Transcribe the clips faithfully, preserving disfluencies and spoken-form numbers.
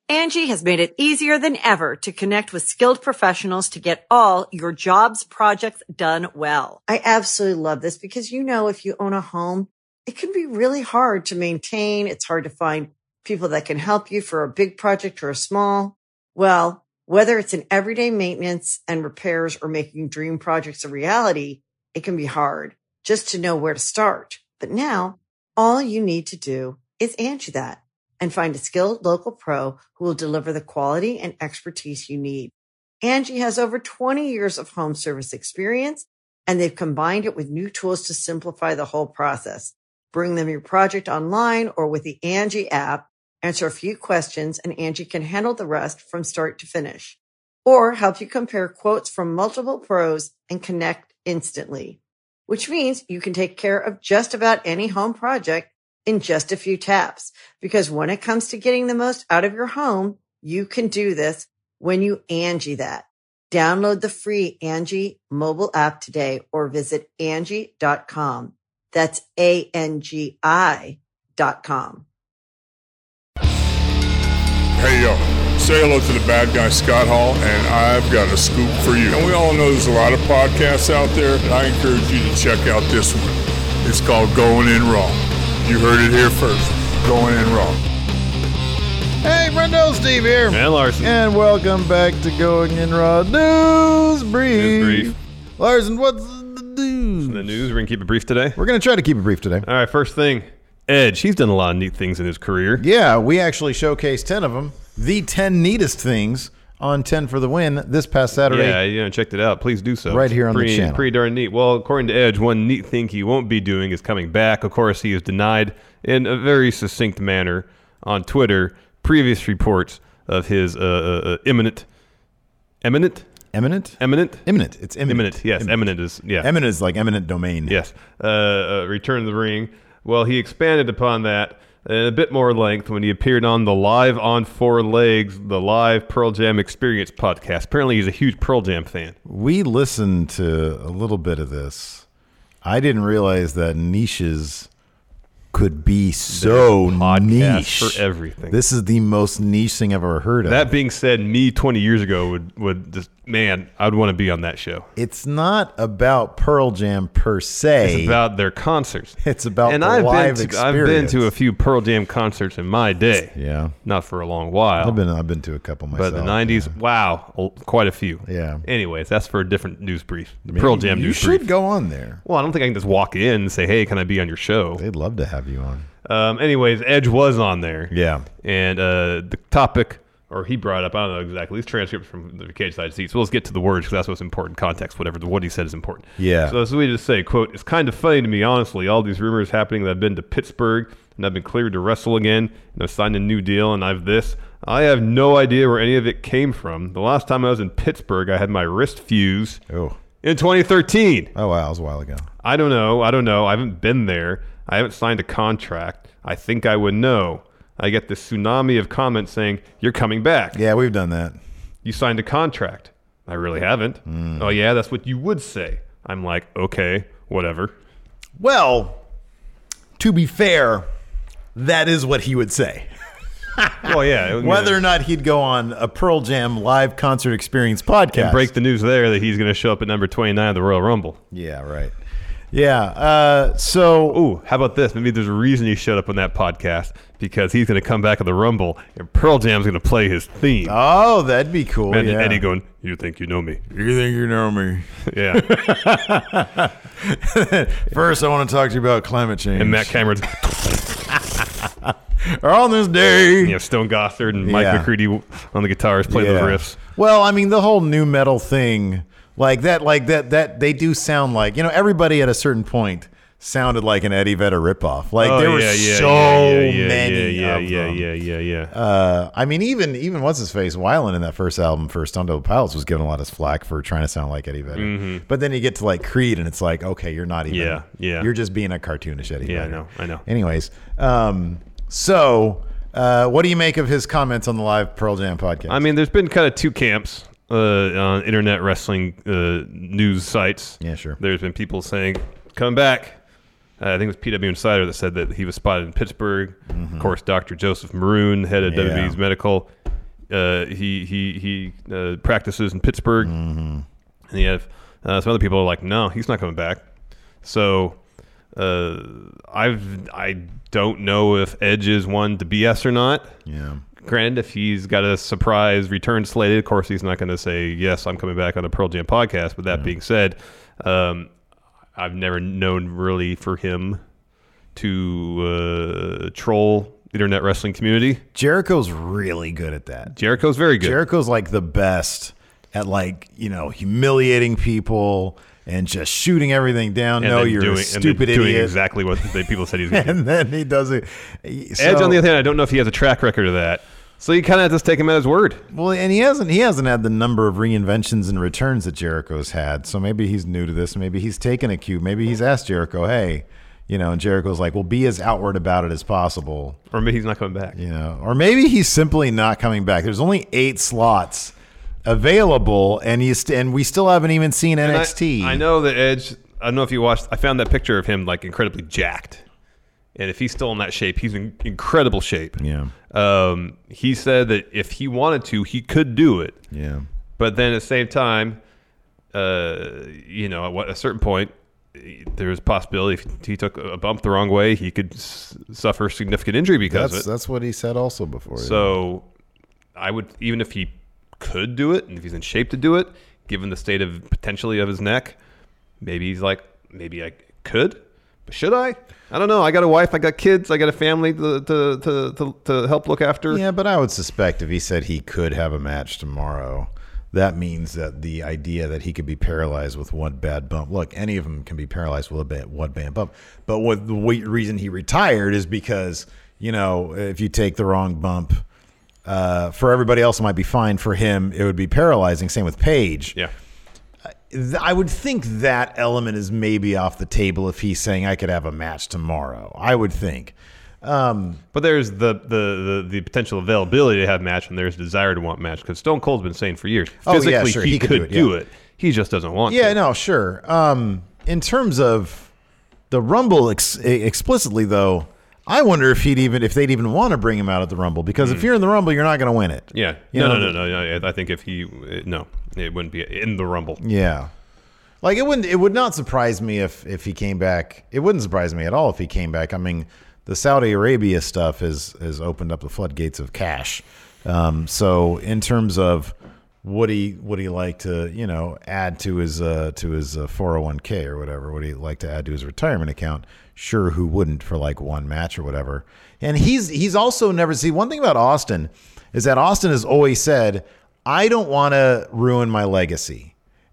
Angie has made it easier than ever to connect with skilled professionals to get all your jobs projects done well. I absolutely love this because, you know, if you own a home, it can be really hard to maintain. It's hard to find people that can help you for a big project or a small. Well, whether it's in everyday maintenance and repairs or making dream projects a reality, it can be hard just to know where to start. But now all you need to do is Angie that and find a skilled local pro who will deliver the quality and expertise you need. Angie has over twenty years of home service experience, and they've combined it with new tools to simplify the whole process. Bring them your project online or with the Angie app, answer a few questions, and Angie can handle the rest from start to finish. Or help you compare quotes from multiple pros and connect instantly, which means you can take care of just about any home project in just a few taps. Because when it comes to getting the most out of your home, you can do this when you Angie that. Download the free Angie mobile app today or visit Angie dot com. That's A N G I dot com. Hey, yo, say hello to the bad guy, Scott Hall, and I've got a scoop for you. And we all know there's a lot of podcasts out there, and I encourage you to check out this one. It's called Going In Raw. You heard it here first. Going In Raw. Hey, Brendo, Steve here. And Larson. And welcome back to Going In Raw News Brief. News Brief. Larson, what's the news? The news, we're going to keep it brief today. We're going to try to keep it brief today. All right, first thing, Edge. He's done a lot of neat things in his career. Yeah, we actually showcased ten of them. The ten neatest things on ten for the Win this past Saturday. Yeah, you know, checked it out. Please do so. Right here on pretty, the channel. Pretty darn neat. Well, according to Edge, one neat thing he won't be doing is coming back. Of course, he is denied in a very succinct manner on Twitter previous reports of his uh, uh, uh, imminent, eminent, Eminent? eminent, Imminent. It's imminent. imminent. Yes, Imminent. eminent is yeah. Eminent is like eminent domain. Yes. Uh, uh, Return to the Ring. Well, he expanded upon that in a bit more length when he appeared on the Live on Four Legs, the live Pearl Jam Experience podcast. Apparently, he's a huge Pearl Jam fan. We listened to a little bit of this. I didn't realize that niches could be so niche for everything. This is the most niche thing I've ever heard of. That being said, me twenty years ago would, would just, man, I'd want to be on that show. It's not about Pearl Jam per se. It's about their concerts. It's about and the I've live been to, experience. I've been to a few Pearl Jam concerts in my day. Yeah. Not for a long while. I've been I've been to a couple myself. But the nineties, yeah. wow, quite a few. Yeah. Anyways, that's for a different news brief. The Maybe Pearl Jam you news should brief. go on there. Well, I don't think I can just walk in and say, hey, can I be on your show? They'd love to have you on. Um, anyways, Edge was on there. Yeah. And uh, the topic, or he brought up, I don't know exactly, these transcripts from the Cage Side Seats. So let's get to the words because that's what's important. Context, whatever. What he said is important. Yeah. So that's what we just say, quote, it's kind of funny to me, honestly, all these rumors happening that I've been to Pittsburgh and I've been cleared to wrestle again and I've signed a new deal and I've this. I have no idea where any of it came from. The last time I was in Pittsburgh, I had my wrist fused Oh. in twenty thirteen. Oh, wow. That was a while ago. I don't know. I don't know. I haven't been there. I haven't signed a contract. I think I would know. I get this tsunami of comments saying, you're coming back. Yeah, we've done that. You signed a contract. I really haven't. Mm. Oh, yeah, that's what you would say. I'm like, okay, whatever. Well, to be fair, that is what he would say. Well, yeah. Whether or not he'd go on a Pearl Jam live concert experience podcast. And break the news there that he's going to show up at number twenty-nine of the Royal Rumble. Yeah, right. Yeah. Uh, so, ooh, how about this? Maybe there's a reason he showed up on that podcast because he's going to come back at the Rumble and Pearl Jam's going to play his theme. Oh, that'd be cool. And yeah. Eddie going, you think you know me? You think you know me? Yeah. First, I want to talk to you about climate change. And Matt Cameron's on this day. You know, Stone Gossard and Mike Yeah. McCready on the guitars playing Yeah. the riffs. Well, I mean, the whole new metal thing, like that, like that, that they do sound like, you know, everybody at a certain point sounded like an Eddie Vedder ripoff. Like Oh, there were yeah, yeah, so yeah, yeah, many yeah, of yeah, them. yeah, yeah, yeah, yeah. Uh, I mean, even even what's his face, Weiland in that first album for Stone Temple Pilots was given a lot of flack for trying to sound like Eddie Vedder. Mhm. But then you get to like Creed, and it's like, okay, you're not even. Yeah, yeah. You're just being a cartoonish Eddie Yeah, I Vedder. know, I know. Anyways, um, so uh, what do you make of his comments on the live Pearl Jam podcast? I mean, there's been kind of two camps uh, on internet wrestling uh, news sites. Yeah, sure. There's been people saying, come back. Uh, I think it was P W Insider that said that he was spotted in Pittsburgh. Mm-hmm. Of course, Doctor Joseph Maroon, head of Yeah. W W E's medical. uh, he he he uh, practices in Pittsburgh, Mm-hmm. and you have uh, some other people are like, no, he's not coming back. So uh, I've I don't know if Edge is one to B S or not. Yeah. Granted, if he's got a surprise return slated, of course he's not going to say, yes, I'm coming back on the Pearl Jam podcast. But that yeah. being said, um, I've never known really for him to uh, troll internet wrestling community. Jericho's really good at that. Jericho's very good. Jericho's like the best at like, you know, humiliating people and just shooting everything down. And no, you're doing, a stupid and doing idiot. exactly what the people said he was going to do. And then he does it. So, Edge, on the other hand, I don't know if he has a track record of that. So you kind of just take him at his word. Well, and he hasn't he hasn't had the number of reinventions and returns that Jericho's had. So maybe he's new to this. Maybe he's taken a cue. Maybe he's asked Jericho, hey, you know, and Jericho's like, well, be as outward about it as possible. Or maybe he's not coming back. You know, or maybe he's simply not coming back. There's only eight slots available, and he's and we still haven't even seen N X T. I, I know that Edge. I don't know if you watched. I found that picture of him like incredibly jacked, and if he's still in that shape, he's in incredible shape. Yeah. Um, he said that if he wanted to, he could do it. Yeah. But then at the same time, uh, you know, at what, a certain point, there's a possibility if he took a bump the wrong way, he could s- suffer significant injury because that's, of it. That's what he said also before. So yeah. I would, even if he could do it, and if he's in shape to do it, given the state of potentially of his neck, maybe he's like, maybe I could, but should I? I don't know. I got a wife, I got kids, I got a family to to to to, to help look after. Yeah, but I would suspect if he said he could have a match tomorrow, that means that the idea that he could be paralyzed with one bad bump. Look, any of them can be paralyzed with a bad, one bad bump. But what the reason he retired is because, you know, if you take the wrong bump, uh, for everybody else it might be fine. For him, it would be paralyzing. Same with Paige. Yeah. I would think that element is maybe off the table if he's saying I could have a match tomorrow. I would think. Um, but there's the, the, the, the potential availability to have a match, and there's desire to want a match, because Stone Cold's been saying for years, physically oh, yeah, sure. he, he could, could do, it, do yeah. it. He just doesn't want yeah, to. Yeah, no, sure. Um, in terms of the Rumble ex- explicitly, though, I wonder if he'd even if they'd even want to bring him out at the Rumble, because mm. if you're in the Rumble, you're not going to win it. Yeah. You no, know, no, no, no, no. I think if he no, it wouldn't be in the Rumble. Yeah. Like it wouldn't. It would not surprise me if if he came back. It wouldn't surprise me at all if he came back. I mean, the Saudi Arabia stuff has has opened up the floodgates of cash. Um, so in terms of would he would he like to you know add to his uh, to his uh, four oh one k or whatever? Would he like to add to his retirement account? Sure, who wouldn't for like one match or whatever? And he's he's also never see one thing about Austin is that Austin has always said, I don't want to ruin my legacy.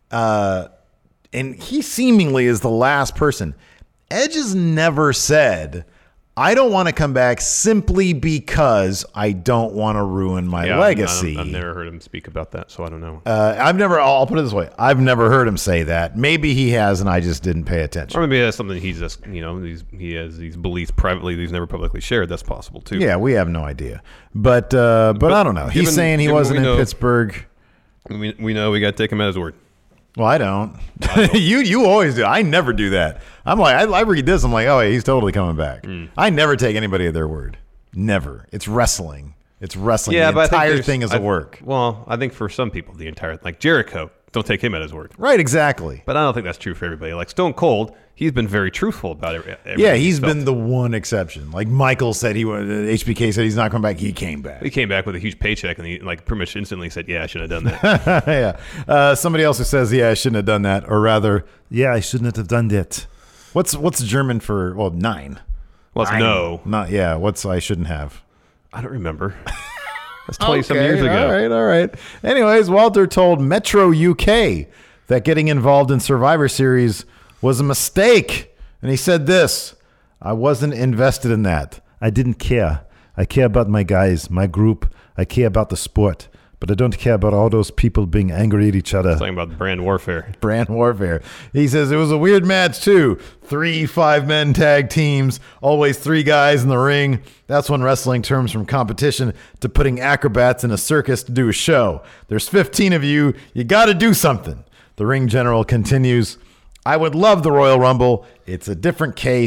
Uh, and he seemingly is the last person. Edge has never said, I don't want to come back simply because I don't want to ruin my yeah, legacy. I've, I've never heard him speak about that, so I don't know. Uh, I've never, I'll put it this way. I've never heard him say that. Maybe he has, and I just didn't pay attention. Or maybe that's something he's just, you know, he's, he has these beliefs privately that he's never publicly shared. That's possible, too. Yeah, we have no idea. But, uh, but, but I don't know. He's given, saying he wasn't in know, Pittsburgh. We, we know we got to take him at his word. Well, I don't. I don't. you you always do. I never do that. I'm like, I, I read this. I'm like, oh, yeah, he's totally coming back. Mm. I never take anybody at their word. Never. It's wrestling. It's wrestling. Yeah, the but entire thing is I, a work. Well, I think for some people, the entire, like Jericho, don't take him at his word. Right, exactly. But I don't think that's true for everybody. Like Stone Cold, he's been very truthful about it. Yeah, he's been the one exception. Like Michael said, he H B K said he's not coming back. He came back. He came back with a huge paycheck, and he like pretty much instantly said, "Yeah, I shouldn't have done that." yeah. Uh, somebody else who says, "Yeah, I shouldn't have done that," or rather, "Yeah, I shouldn't have done that." What's what's German for? Well, nine. Well, it's nine. no. Not yeah. What's I shouldn't have? I don't remember. That's twenty-some okay, years ago. All right, all right. Anyways, Walter told Metro U K that getting involved in Survivor Series was a mistake. And he said this, I wasn't invested in that. I didn't care. I care about my guys, my group. I care about the sport. But I don't care about all those people being angry at each other. Talking about brand warfare. Brand warfare. He says it was a weird match, too. Three five-men tag teams, always three guys in the ring. That's when wrestling turns from competition to putting acrobats in a circus to do a show. There's fifteen of you. You got to do something. The ring general continues, I would love the Royal Rumble. It's a different case.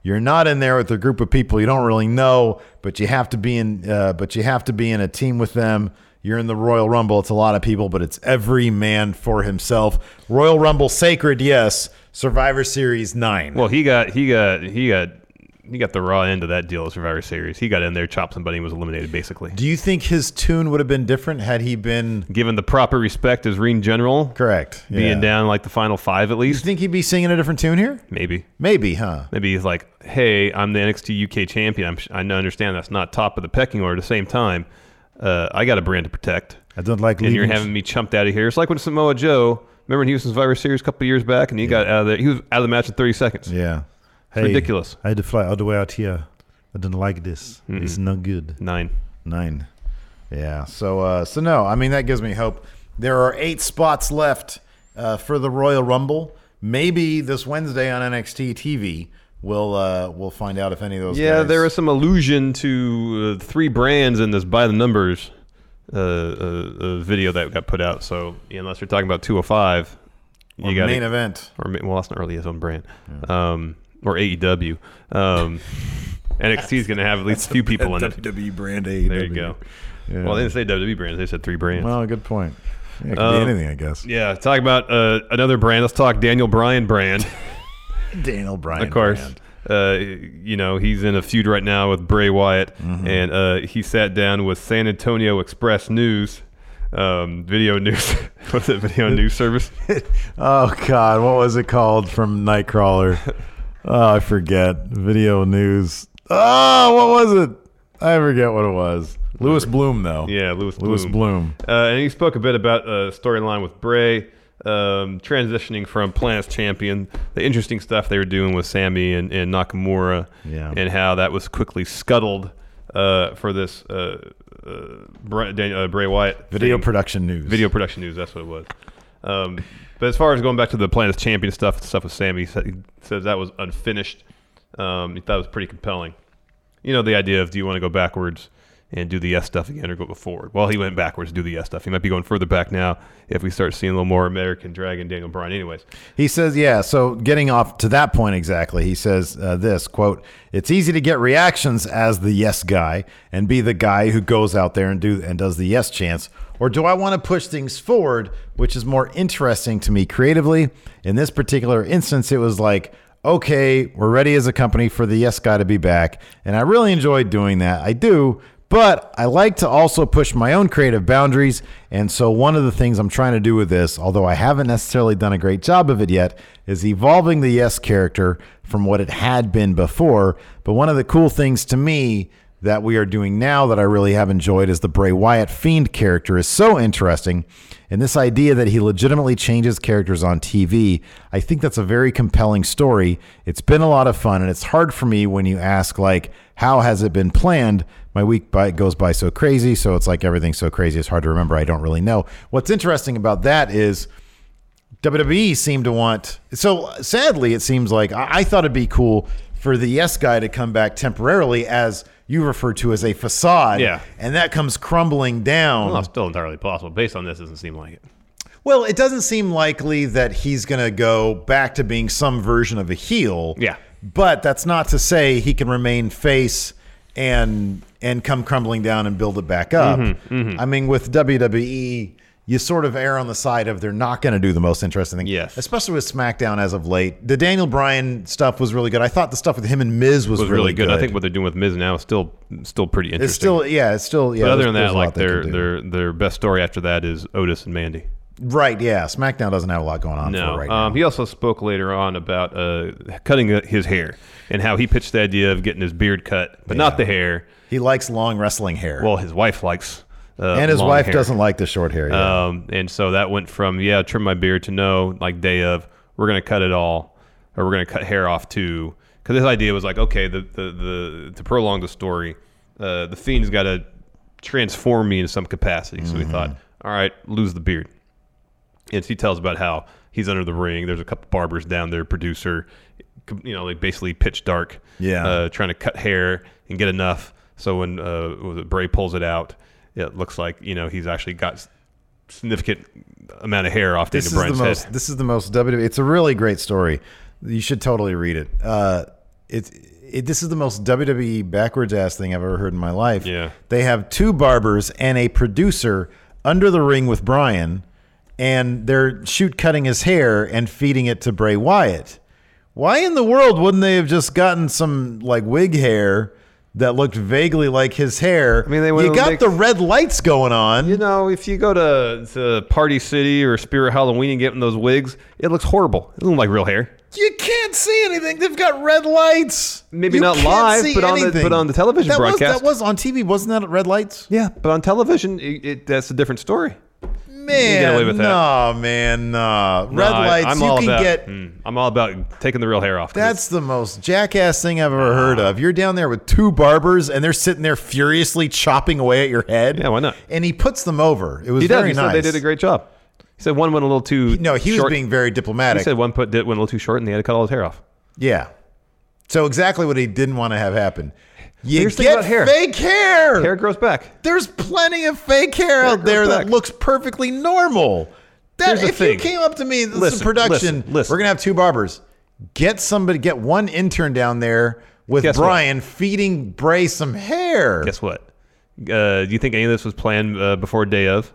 You're not in there with a group of people you don't really know, but you have to be in. Uh, but you have to be in a team with them. You're in the Royal Rumble. It's a lot of people, but it's every man for himself. Royal Rumble sacred, yes. Survivor Series nine. Well, he got he got he got he got the raw end of that deal of Survivor Series. He got in there, chopped somebody, and was eliminated basically. Do you think his tune would have been different had he been given the proper respect as Ring General? Correct. Being yeah. down like the final five at least. You think he'd be singing a different tune here? Maybe. Maybe, huh? Maybe he's like, hey, I'm the N X T U K champion. I'm, I understand that's not top of the pecking order. At the same time, uh, I got a brand to protect. I don't like and leaving. you're having me chumped out of here. It's like when Samoa Joe, remember when he was in Survivor Series a couple of years back and he yeah. got out of there. He was out of the match in thirty seconds. Yeah. It's hey, ridiculous. I had to fly all the way out here. I didn't like this. Mm-mm. It's no good. Nine. Nine. Yeah. So, uh, so no, I mean, that gives me hope. There are eight spots left uh, for the Royal Rumble. Maybe this Wednesday on N X T T V, we'll, uh, we'll find out if any of those Yeah, guys... there is some allusion to uh, three brands in this by the numbers uh, uh, uh, video that got put out. So, yeah, unless you're talking about two oh five, you or got main event. Or, well, that's not really his own brand. Yeah. Um, or A E W. Um N X T is going to have at least a few people in it. W W E brand, A E W. There you go. Yeah. Well, they didn't say W W E brands. They said three brands. Well, good point. Yeah, it could um, be anything, I guess. Yeah, talk about uh, another brand. Let's talk Daniel Bryan brand. Daniel Bryan Of course. brand. Uh, you know, he's in a feud right now with Bray Wyatt, mm-hmm. and uh, he sat down with San Antonio Express News, um, video news. What's that video news service? Oh, God. What was it called from Nightcrawler? Oh, I forget. Video news. Oh, what was it? I forget what it was. Lewis Bloom, though. Yeah, Lewis Bloom. Lewis Bloom. Uh, and he spoke a bit about a uh, storyline with Bray, um, transitioning from Planet's champion, the interesting stuff they were doing with Sami and, and Nakamura, yeah. and how that was quickly scuttled uh, for this uh, uh, Bray, Daniel, uh, Bray Wyatt. Video thing. production news. Video production news, that's what it was. Um, but as far as going back to the Planet's champion stuff, stuff with Sami, he, said, he says that was unfinished. Um, he thought it was pretty compelling. You know, the idea of do you want to go backwards and do the yes stuff again or go forward? Well, he went backwards to do the yes stuff. He might be going further back now if we start seeing a little more American Dragon Daniel Bryan. Anyways. He says, yeah, so getting off to that point exactly, he says uh, this, quote, it's easy to get reactions as the yes guy and be the guy who goes out there and do and does the yes chants. Or do I want to push things forward, which is more interesting to me creatively? In this particular instance, it was like, okay, we're ready as a company for the yes guy to be back. And I really enjoyed doing that. I do. But I like to also push my own creative boundaries. And so one of the things I'm trying to do with this, although I haven't necessarily done a great job of it yet, is evolving the yes character from what it had been before. But one of the cool things to me that we are doing now that I really have enjoyed is the Bray Wyatt Fiend character is so interesting. And this idea that he legitimately changes characters on T V, I think that's a very compelling story. It's been a lot of fun, and it's hard for me when you ask, like, how has it been planned? My week by, goes by so crazy, so it's like everything's so crazy, it's hard to remember. I don't really know. What's interesting about that is W W E seemed to want... So, sadly, it seems like I, I thought it'd be cool for the yes guy to come back temporarily as... you refer to as a facade, yeah, and that comes crumbling down. Well, it's still entirely possible. Based on this, it doesn't seem like it. Well, it doesn't seem likely that he's going to go back to being some version of a heel. Yeah. But that's not to say he can remain face and and come crumbling down and build it back up. Mm-hmm, mm-hmm. I mean, with W W E, you sort of err on the side of they're not going to do the most interesting thing. Yes. Especially with SmackDown as of late. The Daniel Bryan stuff was really good. I thought the stuff with him and Miz was, was really, really good. good. I think what they're doing with Miz now is still still pretty interesting. It's still, yeah, it's still, yeah. But other than that, like their their their best story after that is Otis and Mandy. Right, yeah. SmackDown doesn't have a lot going on no. for it right um, now. He also spoke later on about uh, cutting his hair and how he pitched the idea of getting his beard cut, but yeah. not the hair. He likes long wrestling hair. Well, his wife likes uh, and his long wife hair. doesn't like the short hair. Yeah. Um, and so that went from, yeah, trim my beard to no, like day of, we're going to cut it all, or we're going to cut hair off too. Because his idea was like, okay, the the, the to prolong the story, uh, the Fiend's got to transform me in some capacity. So mm-hmm. we thought, all right, lose the beard. And he tells about how he's under the ring. There's a couple barbers down there, producer, you know, like basically pitch dark, yeah, uh, trying to cut hair and get enough. So when uh, Bray pulls it out, it looks like, you know, he's actually got significant amount of hair off this Daniel Bryan's most, head. This is the most W W E. It's a really great story. You should totally read it. Uh, it's it, this is the most W W E backwards ass thing I've ever heard in my life. Yeah. They have two barbers and a producer under the ring with Bryan, and they're shoot cutting his hair and feeding it to Bray Wyatt. Why in the world wouldn't they have just gotten some like wig hair that looked vaguely like his hair? I mean, they you would've got make- the red lights going on. You know, if you go to, to Party City or Spirit Halloween and get in those wigs, it looks horrible. It doesn't look like real hair. You can't see anything. They've got red lights. Maybe You not can't live, see but on the- anything. but on the television that broadcast. Was, that was on T V. Wasn't that red lights? Yeah, but on television, it, it, that's a different story. Man, get away with that. no, man, no. Red No, I- lights. I'm you all can about, get. mm, I'm all about taking the real hair off. 'cause That's the most jackass thing I've ever heard of. You're down there with two barbers, and they're sitting there furiously chopping away at your head. Yeah, why not? And he puts them over. It was he does. very He nice. said they did a great job. He said one went a little too. No, he short. was being very He diplomatic. said one put did went a little too short, and they had to cut all his hair off. Yeah. So exactly what he didn't want to have happen. You Here's the thing get about hair. fake hair. Hair grows back. There's plenty of fake hair out grows there that back. looks perfectly normal. That Here's the if you thing. came up to me, this is Listen, production. listen, listen. We're gonna have two barbers. Get somebody, get one intern down there with Guess what? Bryan feeding Bray some hair. Guess what? Uh, do you think any of this was planned uh, before day of?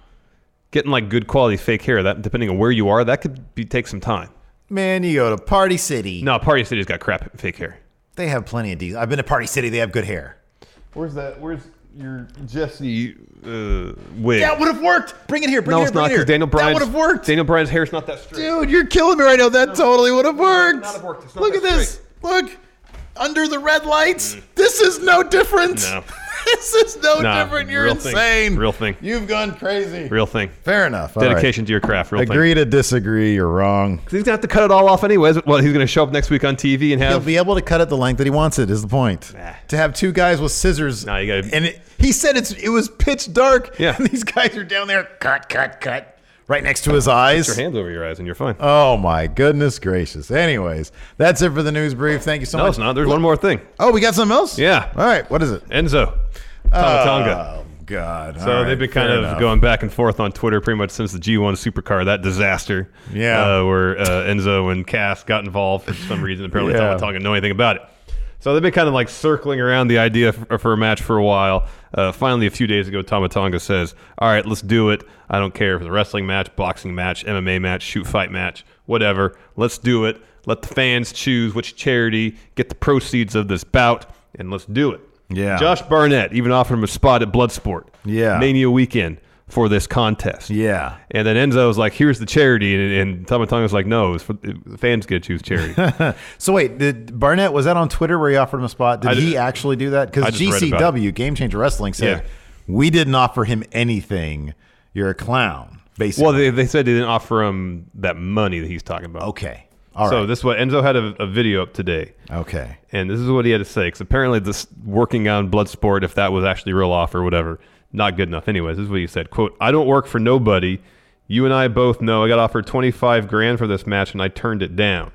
Getting like good quality fake hair, that depending on where you are, that could be, take some time. Man, you go to Party City. No, Party City's got crap fake hair. They have plenty of deals. I've been to Party City. They have good hair. Where's that? Where's your Jesse uh, wig? That would have worked. Bring it here. Bring no, it it's here. not Bring it because here. Daniel That Bryan's would have worked. Daniel Bryan's hair's not that straight. Dude, you're killing me right now. That totally would have worked. not have worked. It's not Look at that this. Look. Under the red lights. This is no different. No. This is no Nah, different. You're real thing. insane. Real thing. You've gone crazy. Real thing. Fair enough. All right. Dedication to your craft. Real Agree thing. to disagree. You're wrong. He's gonna have to cut it all off anyways. Well, he's gonna show up next week on T V and He'll have. be able to cut it the length that he wants it. Is the point? Nah. To have two guys with scissors. Nah, you gotta- And it, he said it's it was pitch dark. Yeah. And these guys are down there. Cut, cut, cut. Right next to his eyes. Put your hands over your eyes and you're fine. Oh my goodness gracious. Anyways, that's it for the news brief. Thank you so no, much. it's not. There's one more thing. Oh, we got something else? Yeah. All right. What is it? Enzo. Tomatonga. Oh God. So All they've been right, kind fair of enough. going back and forth on Twitter pretty much since the G one Supercar, that disaster. Yeah. Uh, where uh, Enzo and Cass got involved for some reason. Apparently, Yeah. Tomatonga didn't know anything about it. So they've been kind of like circling around the idea for, for a match for a while. Uh, finally, a few days ago, Tomatonga says, all right, let's do it. I don't care if it's a wrestling match, boxing match, M M A match, shoot fight match, whatever. Let's do it. Let the fans choose which charity, get the proceeds of this bout, and let's do it. Yeah. Josh Barnett even offered him a spot at Bloodsport. Yeah. Mania weekend for this contest. Yeah. And then Enzo was like, here's the charity. And, and Tomatonga was like, no, it's for, the fans get to choose charity. So wait, did Barnett, was that on Twitter where he offered him a spot? Did I he just- actually do that? I Because just G read C about W, Game Changer Wrestling, said, Yeah. we didn't offer him anything. You're a clown, basically. Well, they, they said they didn't offer him that money that he's talking about. okay. All right. so this is what Enzo had a, a video up today. okay. And this is what he had to say. Because apparently this working on Bloodsport, if that was actually real offer or whatever, not good enough. Anyways, this is what he said. Quote, I don't work for nobody. You and I both know I got offered twenty-five grand for this match and I turned it down.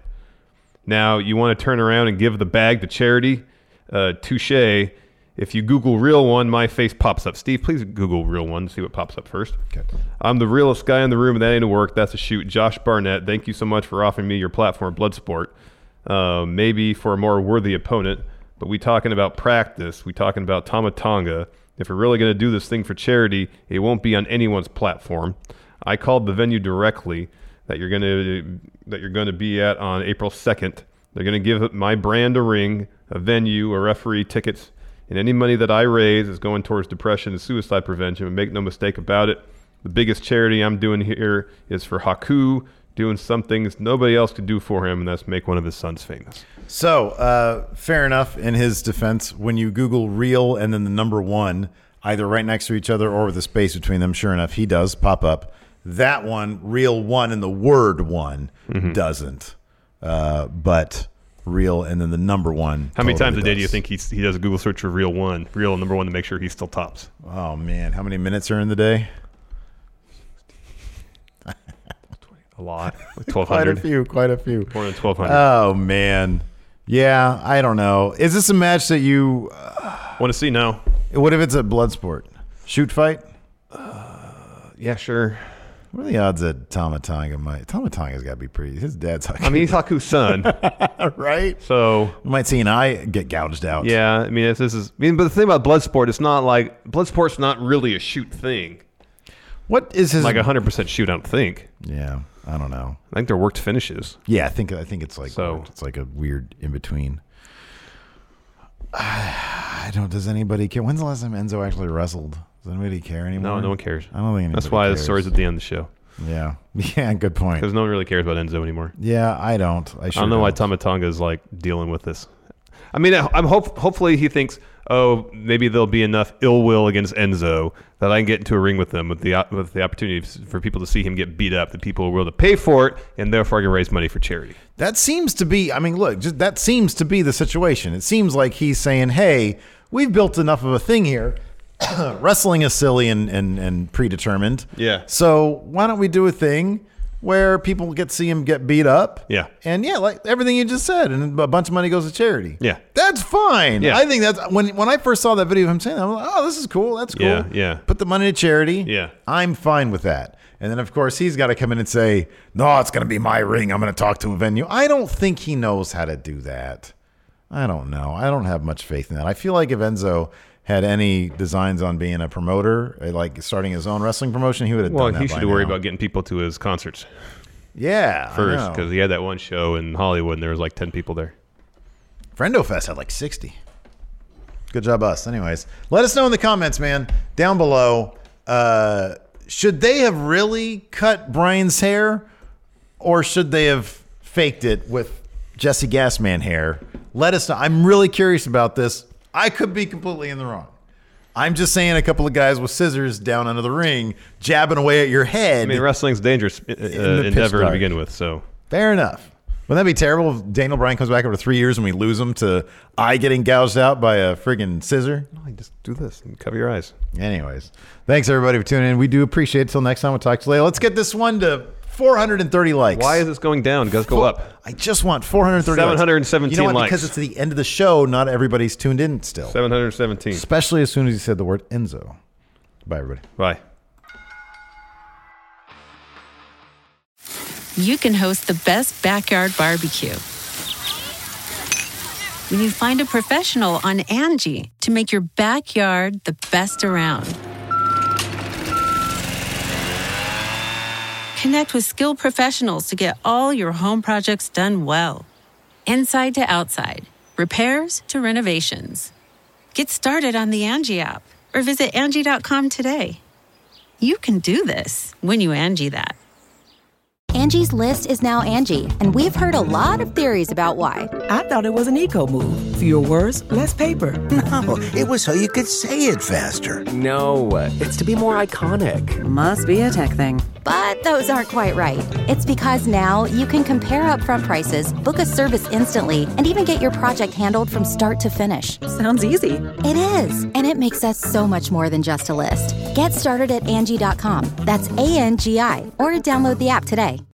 Now, you want to turn around and give the bag to charity? Uh, touche. If you Google real one, my face pops up. Steve, please Google real one. See what pops up first. Okay. I'm the realest guy in the room, and that ain't a work. That's a shoot. Josh Barnett, thank you so much for offering me your platform, Bloodsport. Uh, maybe for a more worthy opponent, but we talking about practice. We talking about Tomatonga. If we're really going to do this thing for charity, it won't be on anyone's platform. I called the venue directly that you're going to that you're going to be at on April second. They're going to give my brand a ring, a venue, a referee, tickets, and any money that I raise is going towards depression and suicide prevention. And make no mistake about it, the biggest charity I'm doing here is for Haku, doing some things nobody else could do for him, and that's make one of his sons famous. So, uh, fair enough. In his defense, when you Google real and then the number one, either right next to each other or with a space between them, sure enough, he does pop up. That one, real one, and the word one Mm-hmm. doesn't. Uh, but real and then the number one. How many totally times a day do you does. think he's, he does a Google search for real one, real number one to make sure he still tops? Oh, man. How many minutes are in the day? A lot. Like twelve Quite a hundred. few. Quite a few. More than twelve hundred. Oh, man. Yeah, I don't know. Is this a match that you... Uh, Want to see now? what if it's a blood sport? Shoot fight? Yeah, sure. What are the odds that Tama Tonga might? Tama Tonga's got to be pretty. His dad's Haku. I mean, he's Haku's son, right? So you might see an eye get gouged out. Yeah, I mean, if this is. I mean, but the thing about Bloodsport, it's not like Bloodsport's not really a shoot thing. What is his like a hundred percent shoot? I don't think. Yeah, I don't know. I think they're worked finishes. Yeah, I think I think it's like so. It's like a weird in between. I don't. Does anybody care? When's the last time Enzo actually wrestled? Does anybody care anymore? No, no one cares. I don't think anybody That's why cares. the story's at the end of the show. Yeah. Yeah, good point. Because no one really cares about Enzo anymore. Yeah, I don't. I, sure I don't know don't. why Tama Tonga is like dealing with this. I mean, I'm hope hopefully he thinks, oh, maybe there'll be enough ill will against Enzo that I can get into a ring with them with the with the opportunity for people to see him get beat up, that people are willing to pay for it, and therefore I can raise money for charity. That seems to be. I mean, look, just that seems to be the situation. It seems like he's saying, "Hey, we've built enough of a thing here." Wrestling is silly and, and, and predetermined. Yeah. So why don't we do a thing where people get to see him get beat up? Yeah. And yeah, like everything you just said, and a bunch of money goes to charity. Yeah. That's fine. Yeah. I think that's when when I first saw that video of him saying that, I was like, oh, this is cool. That's cool. Yeah, yeah. Put the money to charity. Yeah. I'm fine with that. And then, of course, he's got to come in and say, no, it's going to be my ring. I'm going to talk to a venue. I don't think he knows how to do that. I don't know. I don't have much faith in that. I feel like if Enzo had any designs on being a promoter, like starting his own wrestling promotion, he would have well, done that he by should worry now. about getting people to his concerts. Yeah, first, because he had that one show in Hollywood and there was like ten people there. Friendo Fest had like sixty. Good job, us. Anyways, let us know in the comments, man, down below. Uh, should they have really cut Brian's hair, or should they have faked it with Jesse Gasman hair? Let us know. I'm really curious about this. I could be completely in the wrong. I'm just saying a couple of guys with scissors down under the ring, jabbing away at your head. I mean, wrestling's a dangerous uh, endeavor to begin with, so. Fair enough. Wouldn't that be terrible if Daniel Bryan comes back after three years and we lose him to eye getting gouged out by a friggin' scissor? No, just do this and cover your eyes. Anyways, thanks everybody for tuning in. We do appreciate it. Till next time, we'll talk to you later. Let's get this one to four hundred thirty likes. Why is this going down? It does go up. I just want four hundred thirty seven hundred seventeen likes. You know what? likes. Because it's the end of the show, not everybody's tuned in still. seven hundred seventeen. Especially as soon as you said the word Enzo. Bye, everybody. Bye. You can host the best backyard barbecue when you find a professional on Angie to make your backyard the best around. Connect with skilled professionals to get all your home projects done well. Inside to outside, repairs to renovations. Get started on the Angie app or visit Angie dot com today. You can do this when you Angie that. Angie's List is now Angie, and we've heard a lot of theories about why. I thought it was an eco move. Fewer words, less paper. No, it was so you could say it faster. No, it's to be more iconic. Must be a tech thing. But those aren't quite right. It's because now you can compare upfront prices, book a service instantly, and even get your project handled from start to finish. Sounds easy. It is, and it makes us so much more than just a list. Get started at Angie dot com. That's A N G I, or download the app today.